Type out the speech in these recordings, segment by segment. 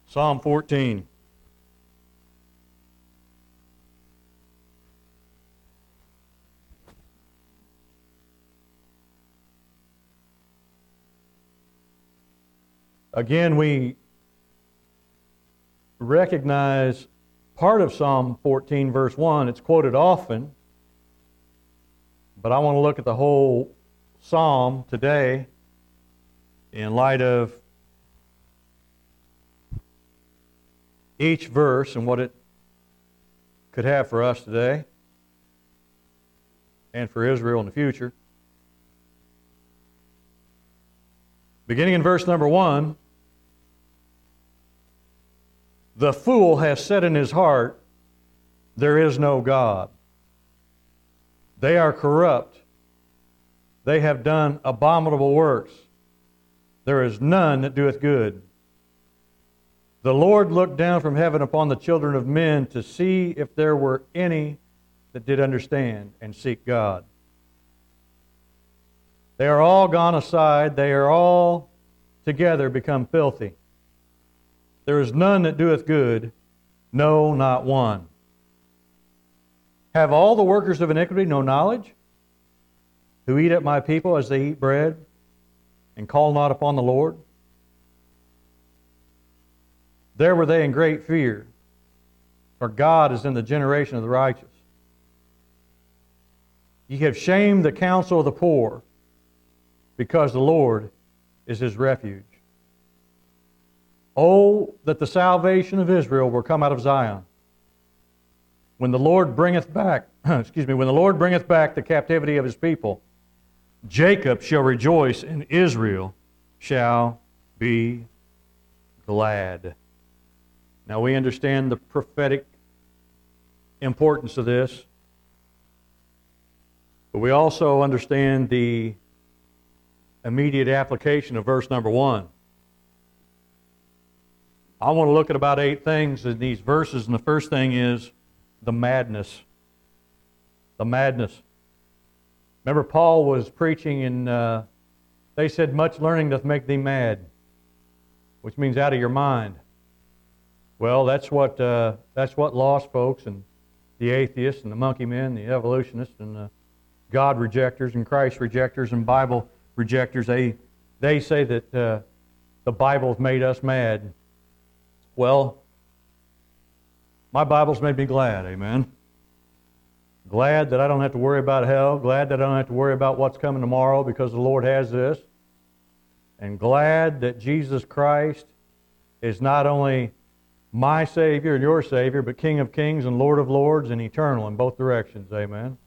Psalm 14. Again, we recognize part of Psalm 14, verse 1. It's quoted often, but I want to look at the whole psalm today in light of each verse and what it could have for us today and for Israel in the future. Beginning in verse number 1, the fool has said in his heart, there is no God. They are corrupt. They have done abominable works. There is none that doeth good. The Lord looked down from heaven upon the children of men to see if there were any that did understand and seek God. They are all gone aside. They are all together become filthy. There is none that doeth good, no, not one. Have all the workers of iniquity no knowledge, who eat at my people as they eat bread, and call not upon the Lord? There were they in great fear, for God is in the generation of the righteous. Ye have shamed the counsel of the poor, because the Lord is his refuge. Oh, that the salvation of Israel were come out of Zion. When the Lord bringeth back, when the Lord bringeth back the captivity of his people, Jacob shall rejoice and Israel shall be glad. Now we understand the prophetic importance of this, but we also understand the immediate application of verse number 1. I want to look at about 8 things in these verses, and the first thing is the madness. The madness. Remember, Paul was preaching, and they said, much learning doth make thee mad, which means out of your mind. Well, that's what lost folks and the atheists and the monkey men, the evolutionists and the God rejectors and Christ rejectors and Bible rejectors, they say that the Bible's made us mad. Well, my Bible's made me glad, amen. Glad that I don't have to worry about hell. Glad that I don't have to worry about what's coming tomorrow because the Lord has this. And glad that Jesus Christ is not only my Savior and your Savior, but King of Kings and Lord of Lords and eternal in both directions, amen.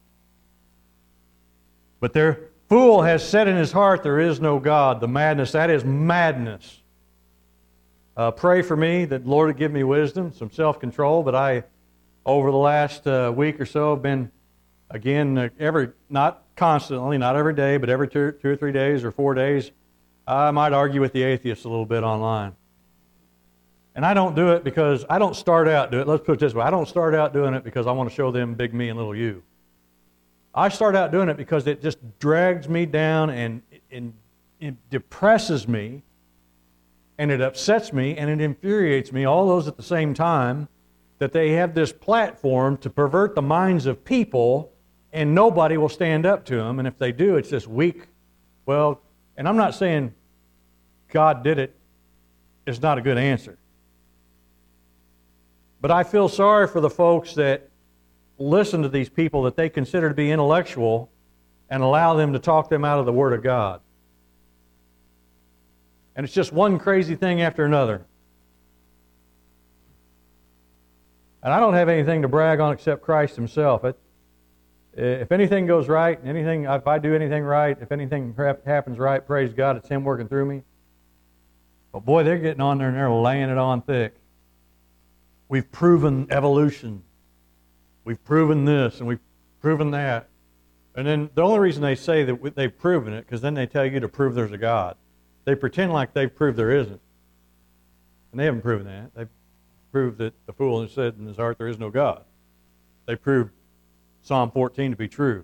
But their fool has said in his heart, there is no God. The madness, that is madness. Pray for me that the Lord would give me wisdom, some self-control. But I, over the last week or so, have been, again, not constantly, not every day, but every 2 or 3 days or 4 days, I might argue with the atheists a little bit online. And I don't do it because, I don't start out doing it. Let's put it this way. I don't start out doing it because I want to show them big me and little you. I start out doing it because it just drags me down and it depresses me. And it upsets me and it infuriates me, all those at the same time, that they have this platform to pervert the minds of people and nobody will stand up to them. And if they do, it's this weak, well, and I'm not saying God did it. It's not a good answer. But I feel sorry for the folks that listen to these people that they consider to be intellectual and allow them to talk them out of the Word of God. And it's just one crazy thing after another. And I don't have anything to brag on except Christ himself. If anything goes right, if I do anything right, if anything happens right, praise God, it's him working through me. But boy, they're getting on there and they're laying it on thick. We've proven evolution. We've proven this and we've proven that. And then the only reason they say that they've proven it, because then they tell you to prove there's a God. They pretend like they've proved there isn't. And they haven't proven that. They've proved that the fool has said in his heart there is no God. They proved Psalm 14 to be true.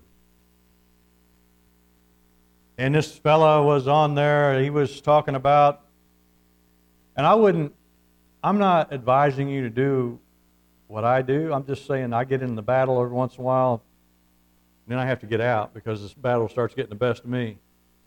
And this fellow was on there, he was talking about, and I'm I'm not advising you to do what I do. I'm just saying I get in the battle every once in a while, and then I have to get out because this battle starts getting the best of me.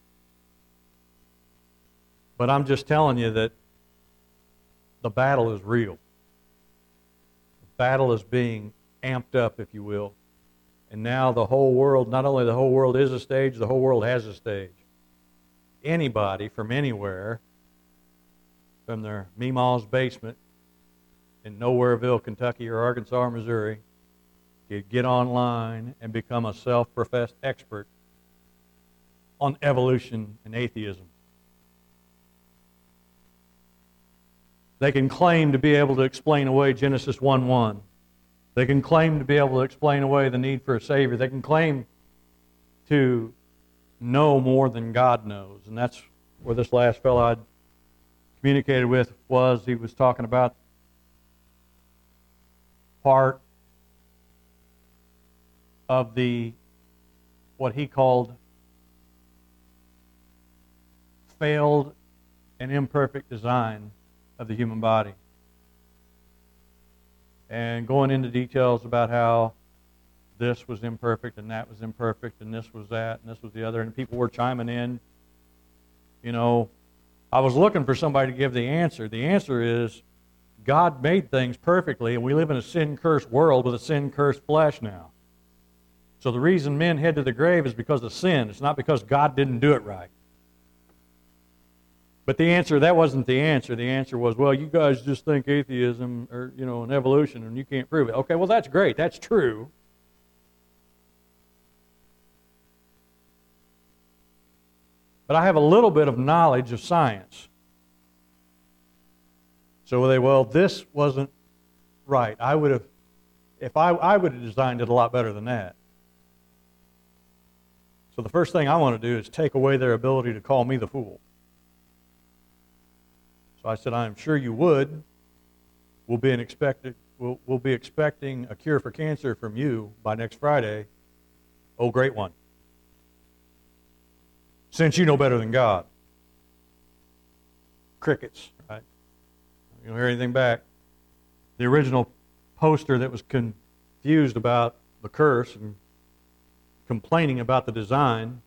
But I'm just telling you that the battle is real. The battle is being amped up, if you will. And now the whole world, not only the whole world is a stage, the whole world has a stage. Anybody from anywhere, from their Meemaw's basement in Nowhereville, Kentucky, or Arkansas, or Missouri, could get online and become a self-professed expert on evolution and atheism. They can claim to be able to explain away Genesis 1:1. They can claim to be able to explain away the need for a Savior. They can claim to know more than God knows. And that's where this last fellow I'd communicated with was. He was talking about part of the, what he called failed and imperfect design of the human body. And going into details about how this was imperfect and that was imperfect and this was that and this was the other, and people were chiming in. You know, I was looking for somebody to give the answer. The answer is God made things perfectly, and we live in a sin-cursed world with a sin-cursed flesh now. So the reason men head to the grave is because of sin. It's not because God didn't do it right. But the answer, that wasn't the answer. The answer was, well, you guys just think atheism or, and evolution, and you can't prove it. Okay, well, that's great. That's true. But I have a little bit of knowledge of science. So this wasn't right. I would have designed it a lot better than that. So the first thing I want to do is take away their ability to call me the fool. So I said, I am sure you would. We'll be expecting a cure for cancer from you by next Friday. Oh, great one. Since you know better than God. Crickets, right? You don't hear anything back. The original poster that was confused about the curse and complaining about the design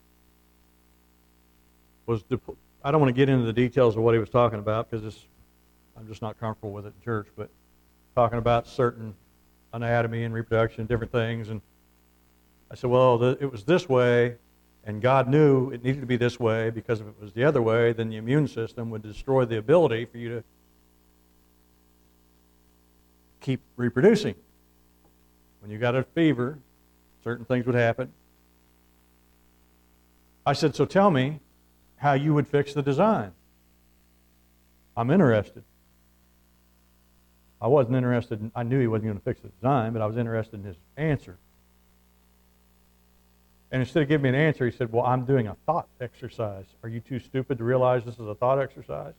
was, I don't want to get into the details of what he was talking about because I'm just not comfortable with it in church, but talking about certain anatomy and reproduction, different things. And I said, well, it was this way, and God knew it needed to be this way because if it was the other way, then the immune system would destroy the ability for you to keep reproducing. When you got a fever, certain things would happen. I said, so tell me how you would fix the design. I'm interested. I wasn't interested I knew he wasn't going to fix the design, but I was interested in his answer. And instead of giving me an answer, he said, well, I'm doing a thought exercise. Are you too stupid to realize this is a thought exercise?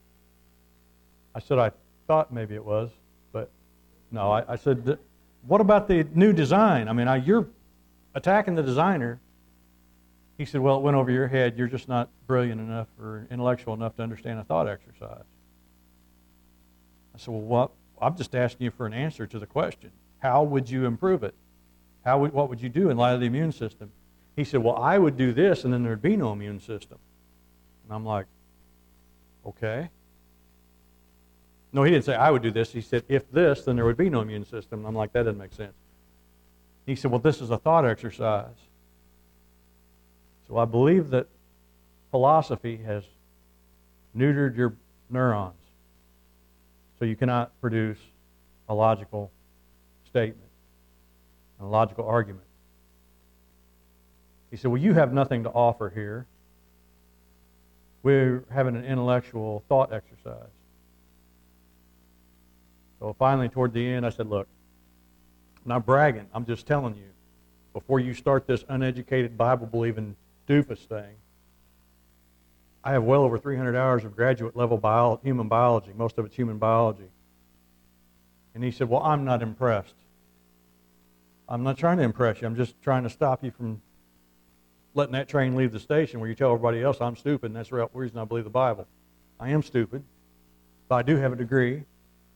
I said, I thought maybe it was, but no. I said, what about the new design? I mean, you're attacking the designer. He said, well, it went over your head. You're just not brilliant enough or intellectual enough to understand a thought exercise. I said, well, I'm just asking you for an answer to the question. How would you improve it? What would you do in light of the immune system? He said, well, I would do this, and then there'd be no immune system. And I'm like, okay. No, he didn't say I would do this. He said, if this, then there would be no immune system. And I'm like, that doesn't make sense. He said, well, this is a thought exercise. So I believe that philosophy has neutered your neurons. So you cannot produce a logical statement, a logical argument. He said, well, you have nothing to offer here. We're having an intellectual thought exercise. So finally, toward the end, I said, look, I'm not bragging. I'm just telling you, before you start this uneducated, Bible-believing doofus thing, I have well over 300 hours of graduate-level human biology. Most of it's human biology. And he said, well, I'm not impressed. I'm not trying to impress you. I'm just trying to stop you from letting that train leave the station where you tell everybody else I'm stupid, and that's the reason I believe the Bible. I am stupid, but I do have a degree,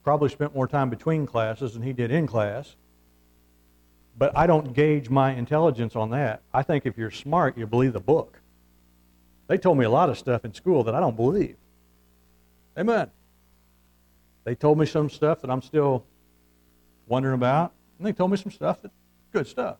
probably spent more time between classes than he did in class. But I don't gauge my intelligence on that. I think if you're smart, you believe the book. They told me a lot of stuff in school that I don't believe. Amen. They told me some stuff that I'm still wondering about, and they told me some stuff that's good stuff.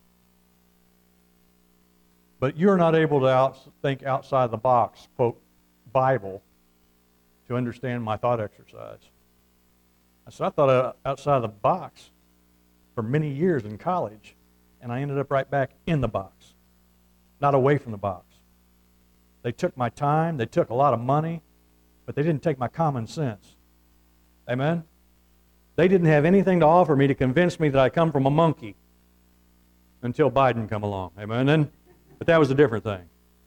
But you're not able to think outside the box, quote, Bible, to understand my thought exercise. So I thought outside the box for many years in college, and I ended up right back in the box, not away from the box. They took my time, they took a lot of money, but they didn't take my common sense. Amen? They didn't have anything to offer me to convince me that I come from a monkey until Biden come along. Amen? But that was a different thing.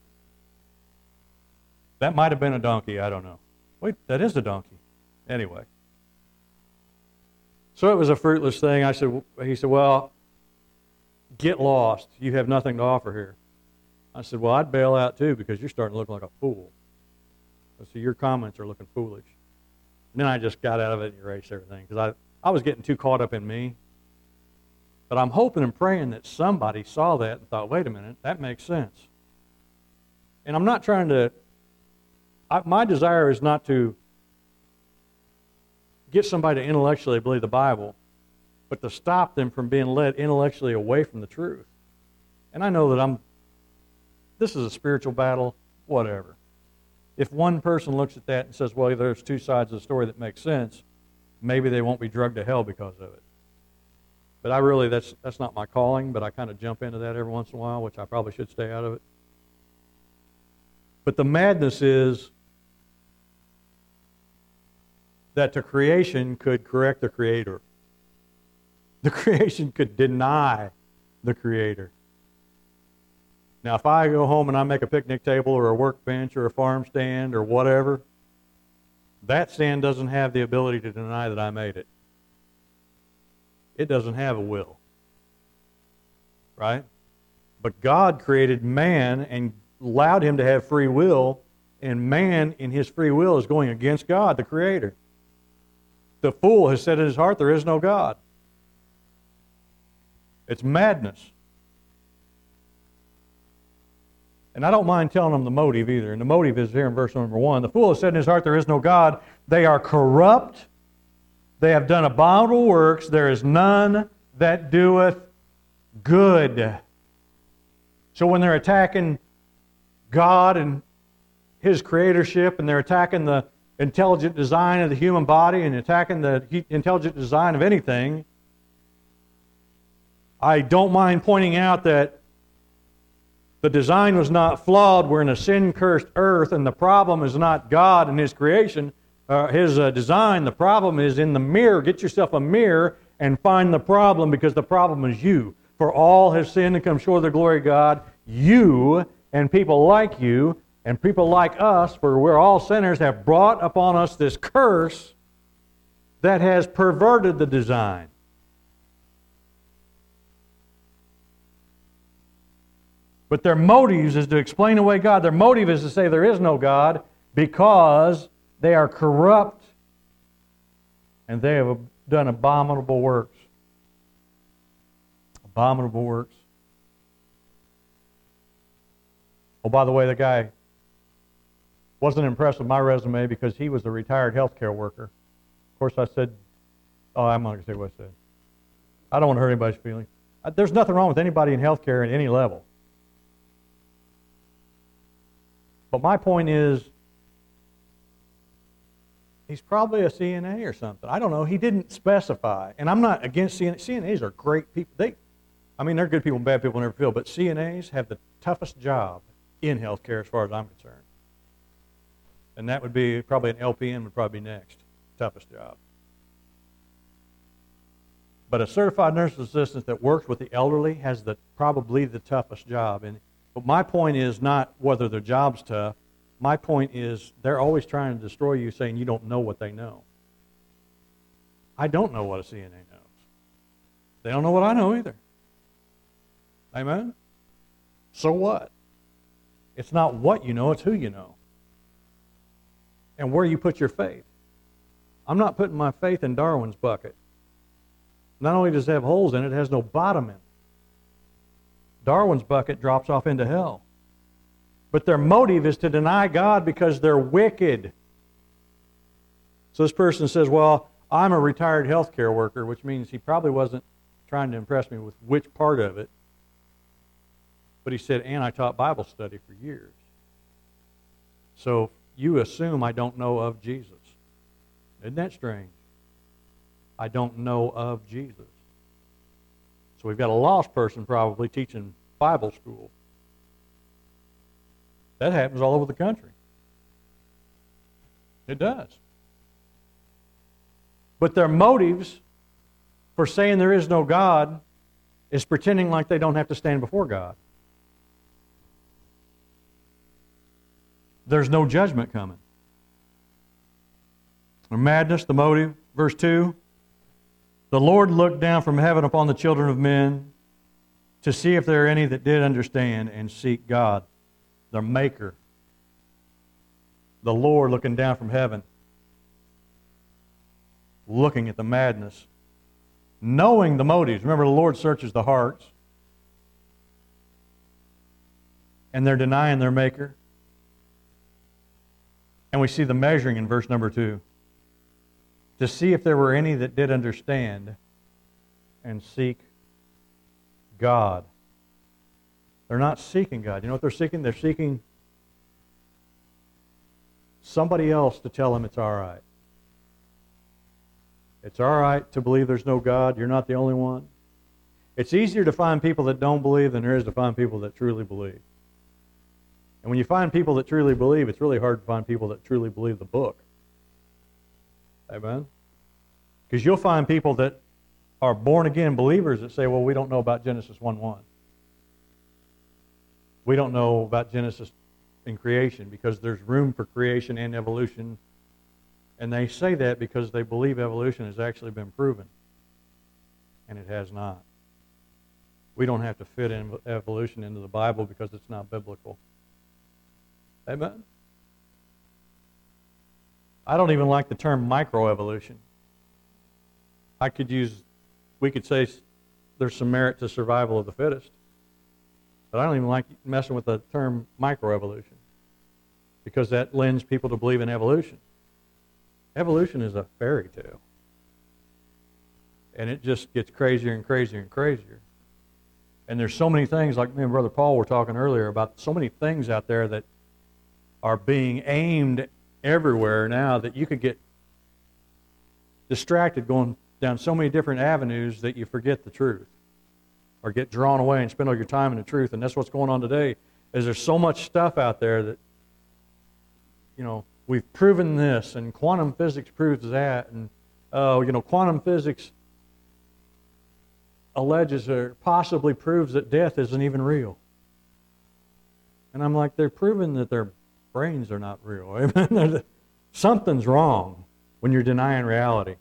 That might have been a donkey, I don't know. Wait, that is a donkey. Anyway. So it was a fruitless thing. He said, well, get lost. You have nothing to offer here. I said, well, I'd bail out too because you're starting to look like a fool. So your comments are looking foolish. And then I just got out of it and erased everything because I was getting too caught up in me. But I'm hoping and praying that somebody saw that and thought, wait a minute, that makes sense. And I'm not trying to, my desire is not to get somebody to intellectually believe the Bible, but to stop them from being led intellectually away from the truth. And I know that this is a spiritual battle, whatever. If one person looks at that and says, well, there's two sides of the story that make sense, maybe they won't be drugged to hell because of it. But that's not my calling, but I kind of jump into that every once in a while, which I probably should stay out of it. But the madness is that the creation could correct the Creator. The creation could deny the Creator. Now, if I go home and I make a picnic table or a workbench or a farm stand or whatever, that stand doesn't have the ability to deny that I made it. It doesn't have a will. Right? But God created man and allowed him to have free will, and man in his free will is going against God, the Creator. The fool has said in his heart, there is no God. It's madness. And I don't mind telling them the motive either. And the motive is here in verse number 1. The fool has said in his heart, there is no God. They are corrupt. They have done abominable works. There is none that doeth good. So when they're attacking God and His creatorship, and they're attacking the intelligent design of the human body and attacking the intelligent design of anything, I don't mind pointing out that the design was not flawed. We're in a sin-cursed earth, and the problem is not God and His creation, His design. The problem is in the mirror. Get yourself a mirror and find the problem, because the problem is you. For all have sinned and come short of the glory of God. You and people like you and people like us, for we're all sinners, have brought upon us this curse that has perverted the design. But their motives is to explain away God. Their motive is to say there is no God because they are corrupt and they have done abominable works. Abominable works. Oh, by the way, the guy wasn't impressed with my resume because he was a retired healthcare worker. Of course, I said, I'm not going to say what I said. I don't want to hurt anybody's feelings. There's nothing wrong with anybody in healthcare at any level. But my point is, he's probably a CNA or something. I don't know. He didn't specify. And I'm not against CNAs. CNAs are great people. They're good people and bad people in every field, but CNAs have the toughest job in healthcare as far as I'm concerned. And that would be probably an LPN would probably be next. Toughest job. But a certified nurse assistant that works with the elderly has probably the toughest job. But my point is not whether their job's tough. My point is they're always trying to destroy you, saying you don't know what they know. I don't know what a CNA knows. They don't know what I know either. Amen? So what? It's not what you know, it's who you know. And where you put your faith. I'm not putting my faith in Darwin's bucket. Not only does it have holes in it, it has no bottom in it. Darwin's bucket drops off into hell. But their motive is to deny God because they're wicked. So this person says, well, I'm a retired healthcare worker, which means he probably wasn't trying to impress me with which part of it. But he said, and I taught Bible study for years. So you assume I don't know of Jesus. Isn't that strange? I don't know of Jesus. So we've got a lost person probably teaching Bible school. That happens all over the country. It does. But their motives for saying there is no God is pretending like they don't have to stand before God. There's no judgment coming. The madness, the motive, verse 2. The Lord looked down from heaven upon the children of men to see if there are any that did understand and seek God, their Maker. The Lord looking down from heaven, looking at the madness, knowing the motives. Remember, the Lord searches the hearts. And they're denying their Maker. And we see the measuring in verse number 2. To see if there were any that did understand and seek God. They're not seeking God. You know what they're seeking? They're seeking somebody else to tell them it's all right. It's all right to believe there's no God. You're not the only one. It's easier to find people that don't believe than there is to find people that truly believe. And when you find people that truly believe, it's really hard to find people that truly believe the book. Amen? Because you'll find people that are born-again believers that say, well, we don't know about Genesis 1:1. We don't know about Genesis in creation because there's room for creation and evolution. And they say that because they believe evolution has actually been proven. And it has not. We don't have to fit in evolution into the Bible because it's not biblical. Amen? I don't even like the term microevolution. We could say there's some merit to survival of the fittest. But I don't even like messing with the term microevolution because that lends people to believe in evolution. Evolution is a fairy tale. And it just gets crazier and crazier and crazier. And there's so many things, like me and Brother Paul were talking earlier, about so many things out there that are being aimed everywhere now that you could get distracted going down so many different avenues that you forget the truth or get drawn away and spend all your time in the truth. And that's what's going on today, is there's so much stuff out there that, you know, we've proven this and quantum physics proves that, and, quantum physics alleges or possibly proves that death isn't even real. And I'm like, they're proving that their brains are not real. Something's wrong when you're denying reality.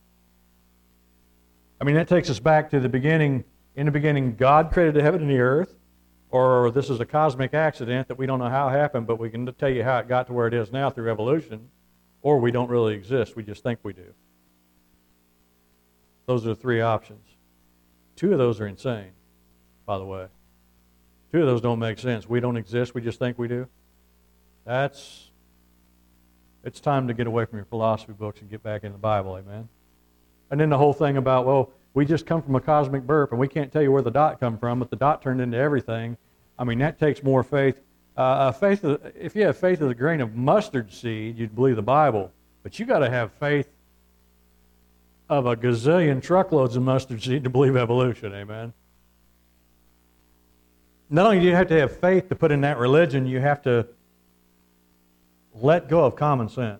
I mean, that takes us back to the beginning. In the beginning, God created the heaven and the earth, or this is a cosmic accident that we don't know how it happened, but we can tell you how it got to where it is now through evolution, or we don't really exist, we just think we do. Those are the three options. Two of those are insane, by the way. Two of those don't make sense. We don't exist, we just think we do. It's time to get away from your philosophy books and get back in the Bible, amen? And then the whole thing about, well, we just come from a cosmic burp and we can't tell you where the dot come from, but the dot turned into everything. I mean, that takes more faith. If you have faith of a grain of mustard seed, you'd believe the Bible. But you got to have faith of a gazillion truckloads of mustard seed to believe evolution, amen? Not only do you have to have faith to put in that religion, you have to let go of common sense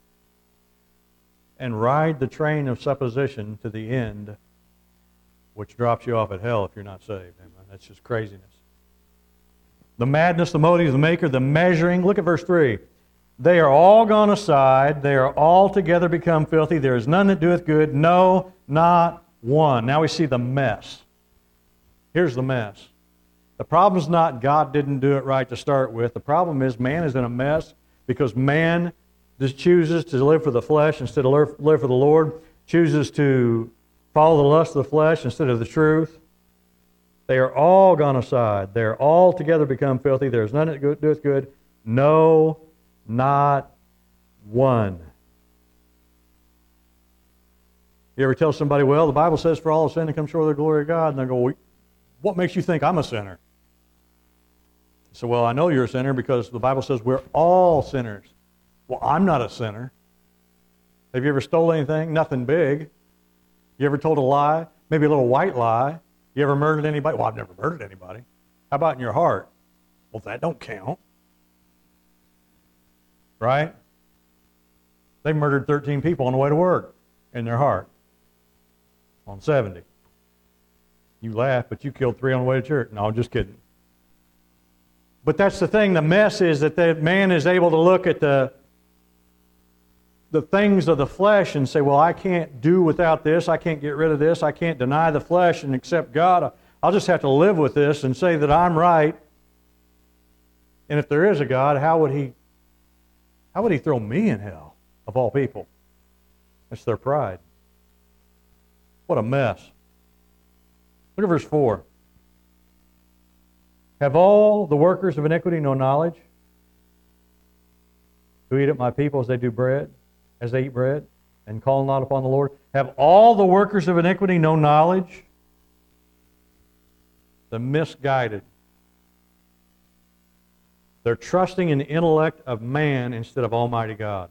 and ride the train of supposition to the end, which drops you off at hell if you're not saved. Amen. That's just craziness. The madness, the motives, the maker, the measuring. Look at verse 3. They are all gone aside. They are altogether become filthy. There is none that doeth good. No, not one. Now we see the mess. Here's the mess. The problem is not God didn't do it right to start with. The problem is man is in a mess because man just chooses to live for the flesh instead of live for the Lord, chooses to follow the lust of the flesh instead of the truth, they are all gone aside. They are all together become filthy. There is none that doeth good. No, not one. You ever tell somebody, well, the Bible says for all have sinned and come short of the glory of God, and they go, what makes you think I'm a sinner? So, well, I know you're a sinner because the Bible says we're all sinners. Well, I'm not a sinner. Have you ever stolen anything? Nothing big. You ever told a lie? Maybe a little white lie. You ever murdered anybody? Well, I've never murdered anybody. How about in your heart? Well, that don't count. Right? They murdered 13 people on the way to work in their heart on 70. You laugh, but you killed 3 on the way to church. No, I'm just kidding. But that's the thing. The mess is that the man is able to look at the things of the flesh and say, well, I can't do without this. I can't get rid of this. I can't deny the flesh and accept God. I'll just have to live with this and say that I'm right. And if there is a God, how would he throw me in hell, of all people? That's their pride. What a mess. Look at verse 4. Have all the workers of iniquity no knowledge, who eat at my people as they eat bread, and call not upon the Lord? Have all the workers of iniquity no knowledge? The misguided. They're trusting in the intellect of man instead of Almighty God.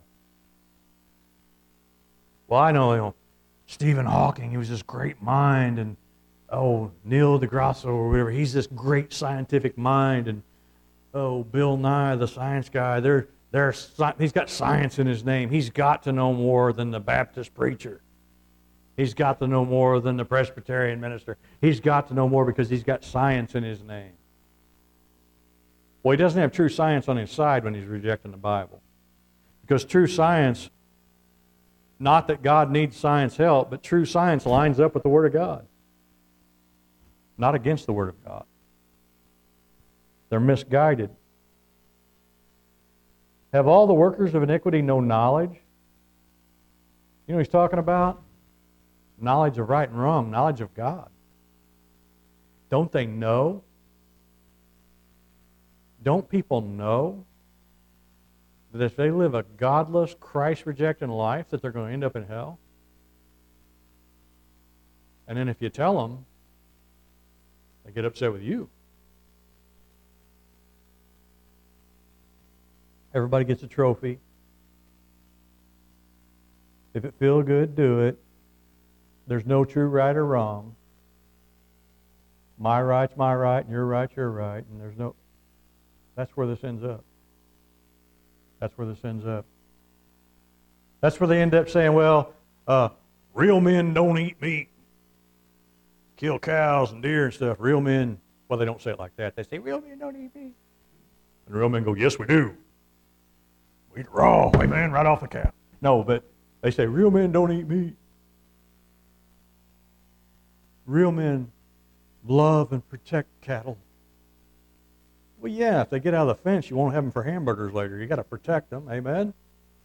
Well, I know, Stephen Hawking, he was this great mind, and Neil deGrasse or whatever, he's this great scientific mind, and Bill Nye, the science guy, he's got science in his name. He's got to know more than the Baptist preacher. He's got to know more than the Presbyterian minister. He's got to know more because he's got science in his name. Well, he doesn't have true science on his side when he's rejecting the Bible. Because true science, not that God needs science help, but true science lines up with the Word of God. Not against the Word of God. They're misguided. Have all the workers of iniquity no knowledge? You know what he's talking about? Knowledge of right and wrong, knowledge of God. Don't they know? Don't people know that if they live a godless, Christ-rejecting life, that they're going to end up in hell? And then if you tell them, they get upset with you. Everybody gets a trophy. If it feels good, do it. There's no true right or wrong. My right's my right, and your right's your right, and there's no... That's where this ends up. That's where this ends up. That's where they end up saying, well, real men don't eat meat. Kill cows and deer and stuff. Real men, well, they don't say it like that. They say, real men don't eat meat. And real men go, yes, we do. We eat raw, amen, right off the cow. No, but they say, real men don't eat meat. Real men love and protect cattle. Well, yeah, if they get out of the fence, you won't have them for hamburgers later. You got to protect them, amen?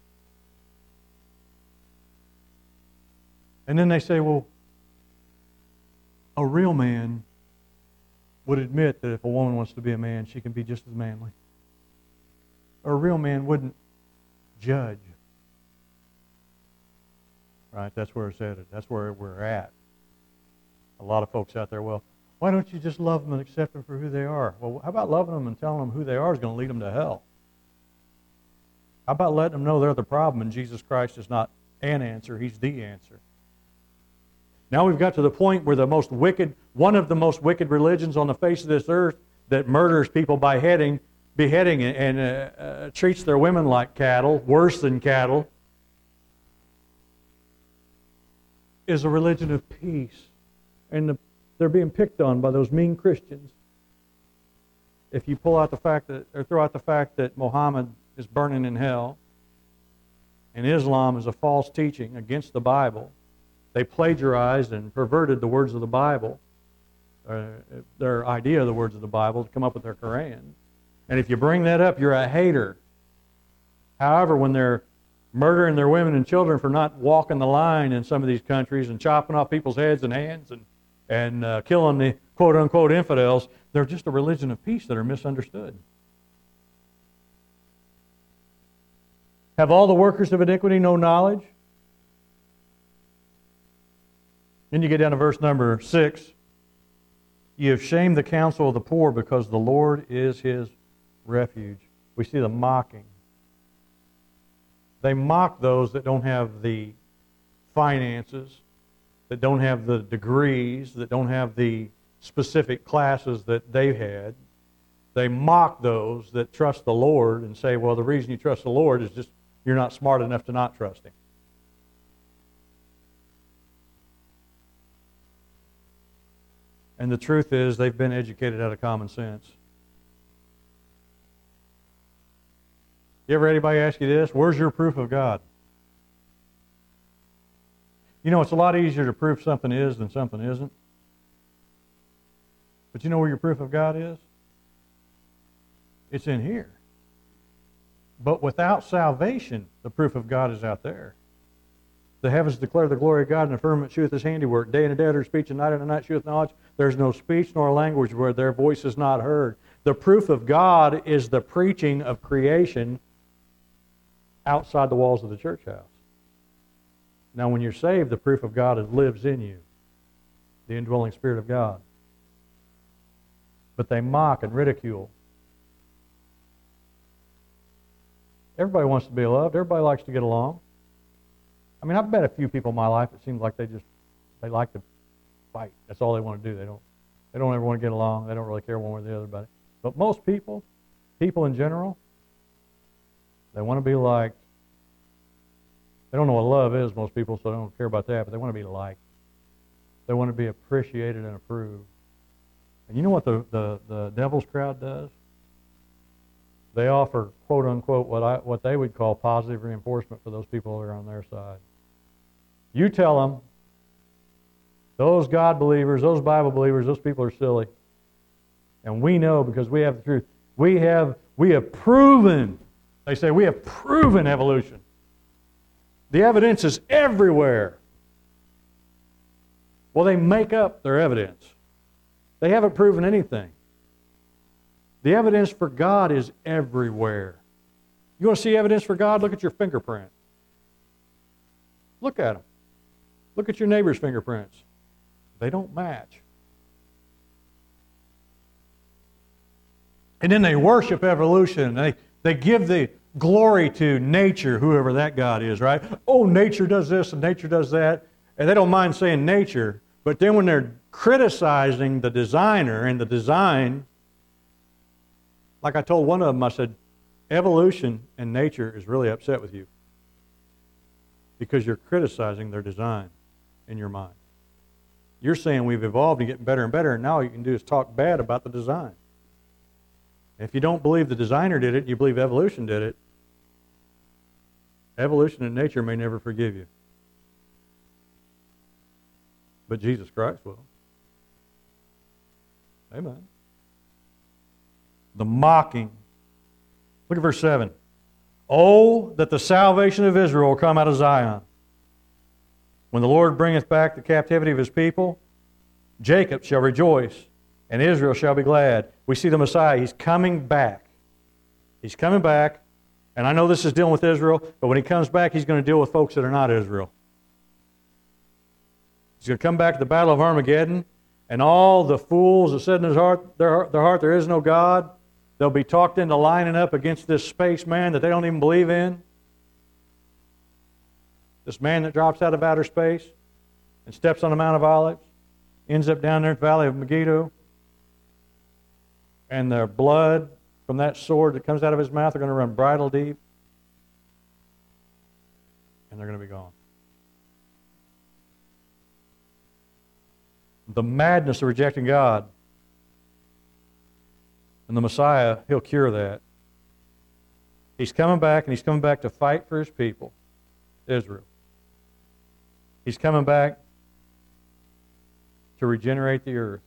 And then they say, well, a real man would admit that if a woman wants to be a man, she can be just as manly. Or a real man wouldn't judge. Right? That's where it's headed. That's where we're at. A lot of folks out there, well, why don't you just love them and accept them for who they are? Well, how about loving them and telling them who they are is going to lead them to hell? How about letting them know they're the problem and Jesus Christ is not an answer, He's the answer? Now we've got to the point where one of the most wicked religions on the face of this earth that murders people by beheading and treats their women like cattle, worse than cattle, is a religion of peace. And they're being picked on by those mean Christians. If you throw out the fact that Muhammad is burning in hell, and Islam is a false teaching against the Bible, they plagiarized and perverted the words of the Bible, their idea of the words of the Bible, to come up with their Quran. And if you bring that up, you're a hater. However, when they're murdering their women and children for not walking the line in some of these countries and chopping off people's heads and hands and killing the quote-unquote infidels. They're just a religion of peace that are misunderstood. Have all the workers of iniquity no knowledge? Then you get down to verse number 6. You have shamed the counsel of the poor because the Lord is his refuge. We see the mocking. They mock those that don't have the finances, that don't have the degrees, that don't have the specific classes that they've had. They mock those that trust the Lord and say, well, the reason you trust the Lord is just you're not smart enough to not trust him. And the truth is, they've been educated out of common sense. You ever had anybody ask you this? Where's your proof of God? You know, it's a lot easier to prove something is than something isn't. But you know where your proof of God is? It's in here. But without salvation, the proof of God is out there. The heavens declare the glory of God, and the firmament sheweth his handiwork. Day and day utter speech, and night sheweth knowledge. There's no speech nor language where their voice is not heard. The proof of God is the preaching of creation outside the walls of the church house. Now, when you're saved, the proof of God lives in you, the indwelling Spirit of God. But they mock and ridicule. Everybody wants to be loved. Everybody likes to get along. I mean, I've met a few people in my life, it seems like they like to fight. That's all they want to do. They don't ever want to get along. They don't really care one way or the other about it. But most people in general, they want to be liked. They don't know what love is, most people, so they don't care about that, but they want to be liked. They want to be appreciated and approved. And you know what the devil's crowd does? They offer, quote unquote, what they would call positive reinforcement for those people that are on their side. You tell them, those God believers, those Bible believers, those people are silly. And we know because we have the truth. We have proven, they say, we have proven evolution. The evidence is everywhere. Well, they make up their evidence. They haven't proven anything. The evidence for God is everywhere. You want to see evidence for God? Look at your fingerprint. Look at them. Look at your neighbor's fingerprints. They don't match. And then they worship evolution. They give the glory to nature, whoever that God is, right? Oh, nature does this and nature does that. And they don't mind saying nature, but then when they're criticizing the designer and the design, like I told one of them, I said, evolution and nature is really upset with you because you're criticizing their design in your mind. You're saying we've evolved and getting better and better, and now all you can do is talk bad about the design. If you don't believe the designer did it, you believe evolution did it, evolution and nature may never forgive you. But Jesus Christ will. Amen. The mocking. Look at verse 7. Oh, that the salvation of Israel will come out of Zion. When the Lord bringeth back the captivity of his people, Jacob shall rejoice, and Israel shall be glad. We see the Messiah. He's coming back. He's coming back. And I know this is dealing with Israel, but when he comes back, he's going to deal with folks that are not Israel. He's going to come back to the battle of Armageddon, and all the fools that said in their heart there is no God, they'll be talked into lining up against this spaceman that they don't even believe in. This man that drops out of outer space and steps on the Mount of Olives, ends up down there in the Valley of Megiddo, and the blood from that sword that comes out of his mouth are going to run bridle deep, and they're going to be gone. The madness of rejecting God and the Messiah, he'll cure that. He's coming back, and he's coming back to fight for his people, Israel. He's coming back to regenerate the earth.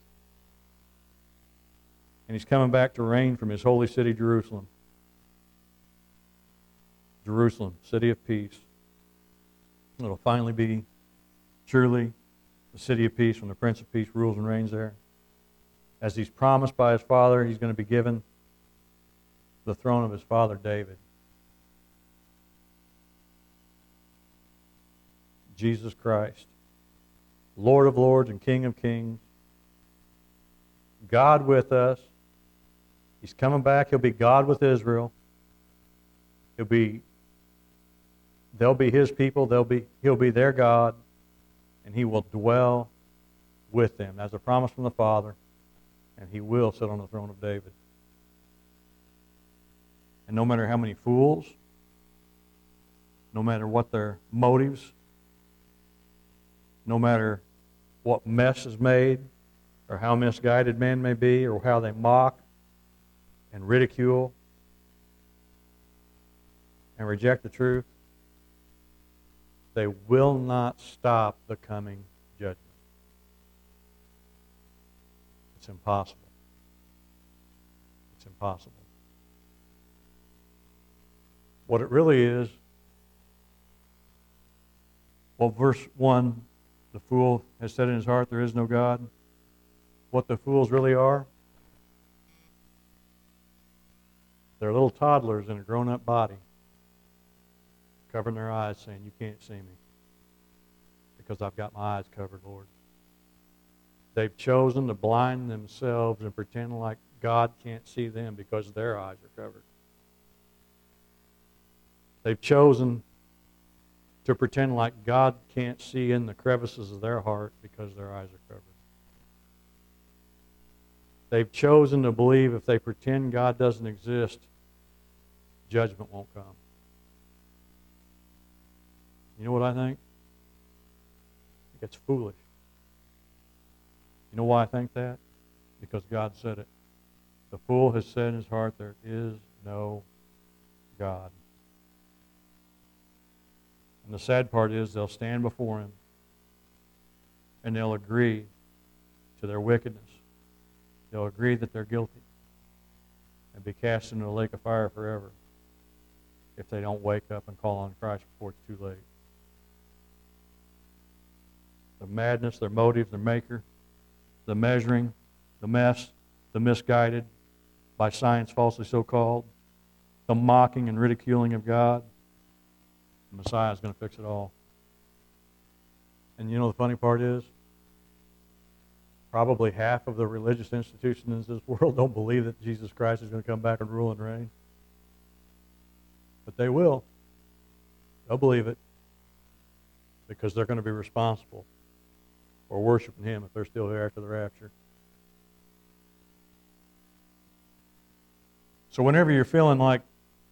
And he's coming back to reign from his holy city, Jerusalem. Jerusalem, city of peace. It'll finally be truly the city of peace when the Prince of Peace rules and reigns there. As he's promised by his father, he's going to be given the throne of his father David. Jesus Christ, Lord of lords and King of kings, God with us. He's coming back. He'll be God with Israel. They'll be his people. He'll be their God, and he will dwell with them. That's a promise from the Father, and he will sit on the throne of David. And no matter how many fools, no matter what their motives, no matter what mess is made, or how misguided man may be, or how they mock and ridicule and reject the truth, they will not stop the coming judgment. It's impossible. It's impossible. What it really is, well, verse 1, the fool has said in his heart, there is no God. What the fools really are, they're little toddlers in a grown-up body, covering their eyes, saying, you can't see me, because I've got my eyes covered, Lord. They've chosen to blind themselves and pretend like God can't see them because their eyes are covered. They've chosen to pretend like God can't see in the crevices of their heart because their eyes are covered. They've chosen to believe if they pretend God doesn't exist, judgment won't come. You know what I think? I think it's foolish. You know why I think that? Because God said it. The fool has said in his heart, there is no God. And the sad part is they'll stand before him and they'll agree to their wickedness. They'll agree that they're guilty and be cast into a lake of fire forever if they don't wake up and call on Christ before it's too late. The madness, their motives, their maker, the measuring, the mess, the misguided, by science falsely so called, the mocking and ridiculing of God, the Messiah is going to fix it all. And you know the funny part is, probably half of the religious institutions in this world don't believe that Jesus Christ is going to come back and rule and reign. But they will. They'll believe it because they're going to be responsible for worshiping him if they're still here after the rapture. So whenever you're feeling like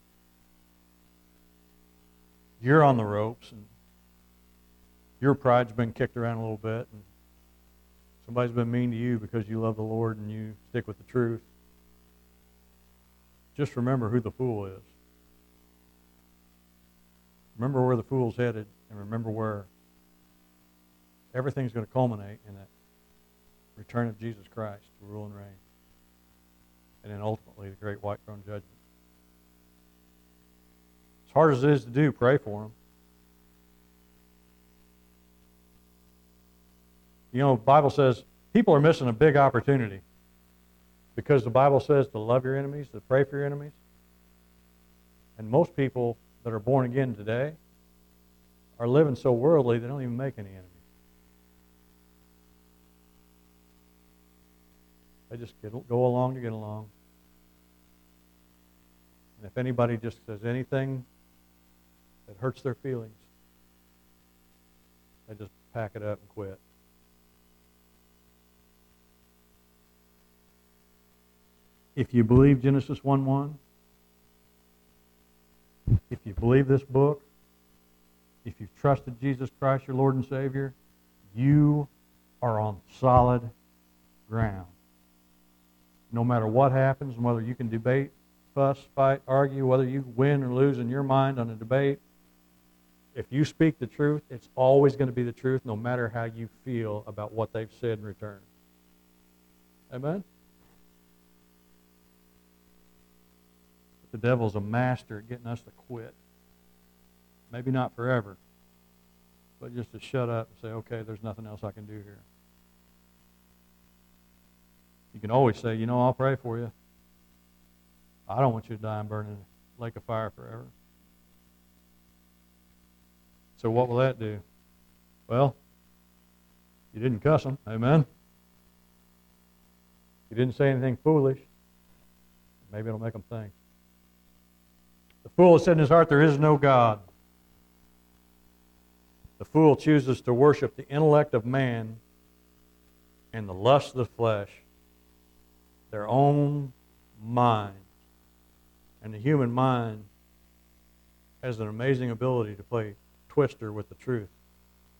you're on the ropes and your pride's been kicked around a little bit and somebody's been mean to you because you love the Lord and you stick with the truth, just remember who the fool is. Remember where the fool's headed, and remember where everything's going to culminate in that return of Jesus Christ to rule and reign. And then ultimately the great white throne judgment. As hard as it is to do, pray for them. You know, the Bible says people are missing a big opportunity because the Bible says to love your enemies, to pray for your enemies. And most people that are born again today are living so worldly they don't even make any enemies. They just go along to get along. And if anybody just says anything that hurts their feelings, they just pack it up and quit. If you believe Genesis 1:1, if you believe this book, if you've trusted Jesus Christ, your Lord and Savior, you are on solid ground. No matter what happens, whether you can debate, fuss, fight, argue, whether you win or lose in your mind on a debate, if you speak the truth, it's always going to be the truth, no matter how you feel about what they've said in return. Amen? The devil's a master at getting us to quit. Maybe not forever, but just to shut up and say, okay, there's nothing else I can do here. You can always say, I'll pray for you. I don't want you to die and burn in a lake of fire forever. So what will that do? Well, you didn't cuss them. Amen? You didn't say anything foolish. Maybe it'll make them think. The fool has said in his heart, there is no God. The fool chooses to worship the intellect of man and the lust of the flesh, their own mind. And the human mind has an amazing ability to play twister with the truth,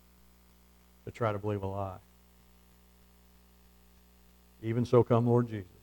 to try to believe a lie. Even so come Lord Jesus.